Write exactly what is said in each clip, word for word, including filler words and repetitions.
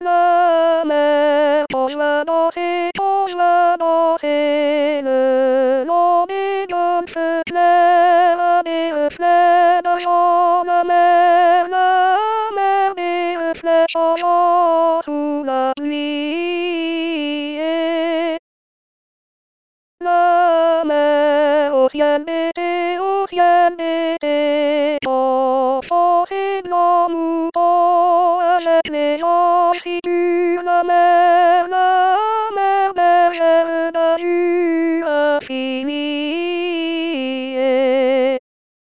La mer pose la danser, pose la danser, le long des golfes clairs à des reflets d'argent. La mer, la mer des reflets changeants sous la pluie. Et la mer au ciel d'été, au ciel d'été, enfoncé blanc mouton, achète les gens si tu la mer, la mer bergère d'azur infini. Et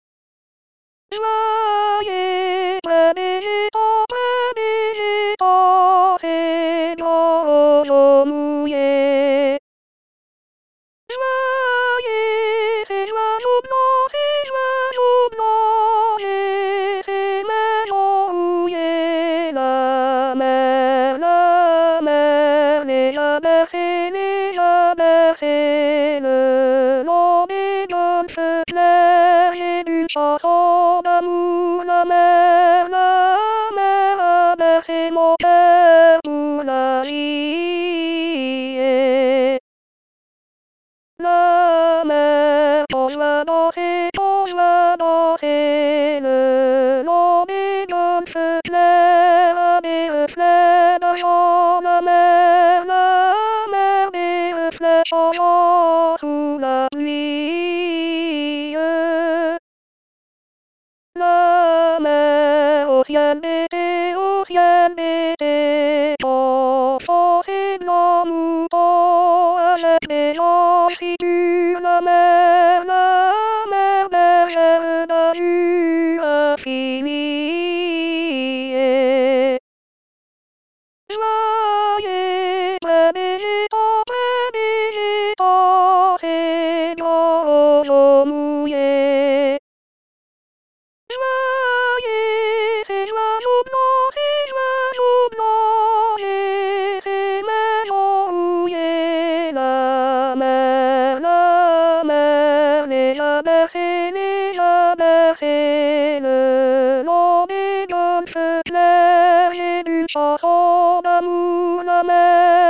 joyeux près des étangs, près des étangs, ces grands roseaux mouillés. Joyeux ces oiseaux blancs, ces oiseaux blancs, et ces maisons mouillées. La mer, la mer les a bercés, les a bercés, le long des golfes clairs. J'ai d'une chanson d'amour. La mer, la mer a bercé mon cœur pour la vie. Et la mer pose la danser, pose la danser, le long des golfes clairs à des reflets d'argent. La mer, la mer des reflets changeants sous la pluie. La mer au ciel d'été, au ciel d'été, enfoncé blanc mouton, achète les gens si tu la mer, la mer bergère d'azur infini. Et joyeux près des étangs, près des étangs, ces grands roseaux mouillés. Joyeux ces oiseaux blancs, ces oiseaux blancs, et ces maisons mouillées. La mer, la mer les a bercés, les a bercés, le long des golfes clairs. J'ai d'une chanson d'amour. La mer.